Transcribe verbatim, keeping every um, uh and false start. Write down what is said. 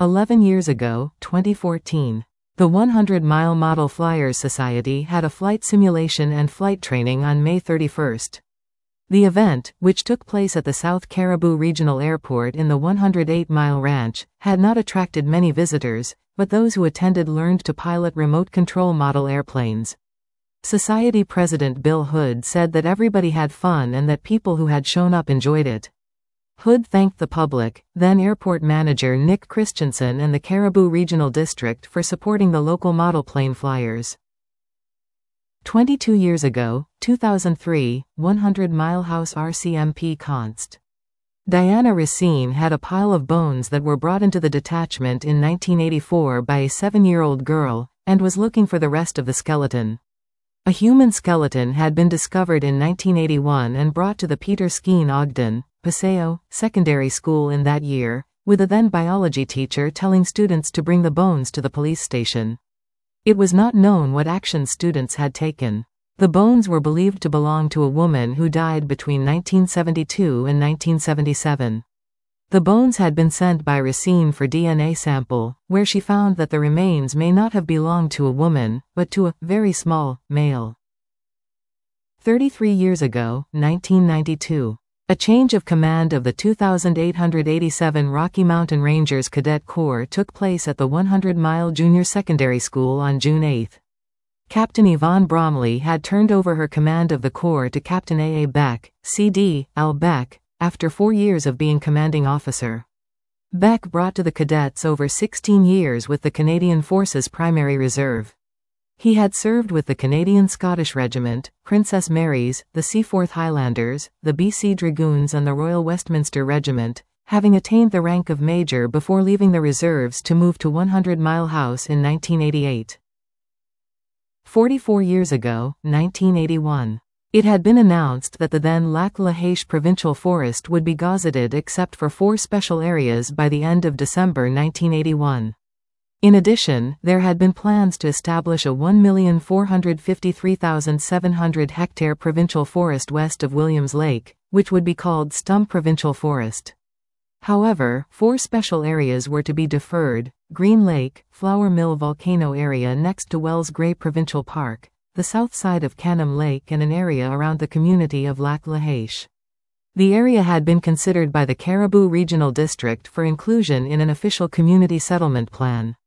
eleven years ago, twenty fourteen. The one hundred mile Model Flyers Society had a flight simulation and flight training on May thirty-first. The event, which took place at the South Caribou Regional Airport in the one hundred eight mile Ranch, had not attracted many visitors, but those who attended learned to pilot remote control model airplanes. Society President Bill Hood said that everybody had fun and that people who had shown up enjoyed it. Hood thanked the public, then airport manager Nick Christensen and the Caribou Regional District for supporting the local model plane flyers. twenty-two years ago, two thousand three, one hundred mile House R C M P Const. Diana Racine had a pile of bones that were brought into the detachment in nineteen eighty-four by a seven-year-old girl, and was looking for the rest of the skeleton. A human skeleton had been discovered in nineteen eighty-one and brought to the Peter Skeen Ogden, Paseo, secondary school in that year, with a then biology teacher telling students to bring the bones to the police station. It was not known what action students had taken. The bones were believed to belong to a woman who died between nineteen seventy-two and nineteen seventy-seven. The bones had been sent by Racine for D N A sample, where she found that the remains may not have belonged to a woman, but to a very small male. thirty-three years ago, nineteen ninety-two. A change of command of the two thousand eight hundred eighty-seven Rocky Mountain Rangers Cadet Corps took place at the one hundred mile Junior Secondary School on June eighth. Captain Yvonne Bromley had turned over her command of the Corps to Captain A. A. Beck, C D, Al Beck, after four years of being commanding officer. Beck brought to the cadets over sixteen years with the Canadian Forces Primary Reserve. He had served with the Canadian Scottish Regiment, Princess Mary's, the Seaforth Highlanders, the B C Dragoons and the Royal Westminster Regiment, having attained the rank of Major before leaving the reserves to move to one hundred mile House in nineteen eighty-eight. forty-four years ago, nineteen eighty-one. It had been announced that the then Lac-La-Hache Provincial Forest would be gazetted except for four special areas by the end of December nineteen eighty-one. In addition, there had been plans to establish a one million four hundred fifty-three thousand seven hundred hectare provincial forest west of Williams Lake, which would be called Stump Provincial Forest. However, four special areas were to be deferred: Green Lake, Flour Mill Volcano area next to Wells Gray Provincial Park, the south side of Canham Lake and an area around the community of Lac-La-Hache. The area had been considered by the Caribou Regional District for inclusion in an official community settlement plan.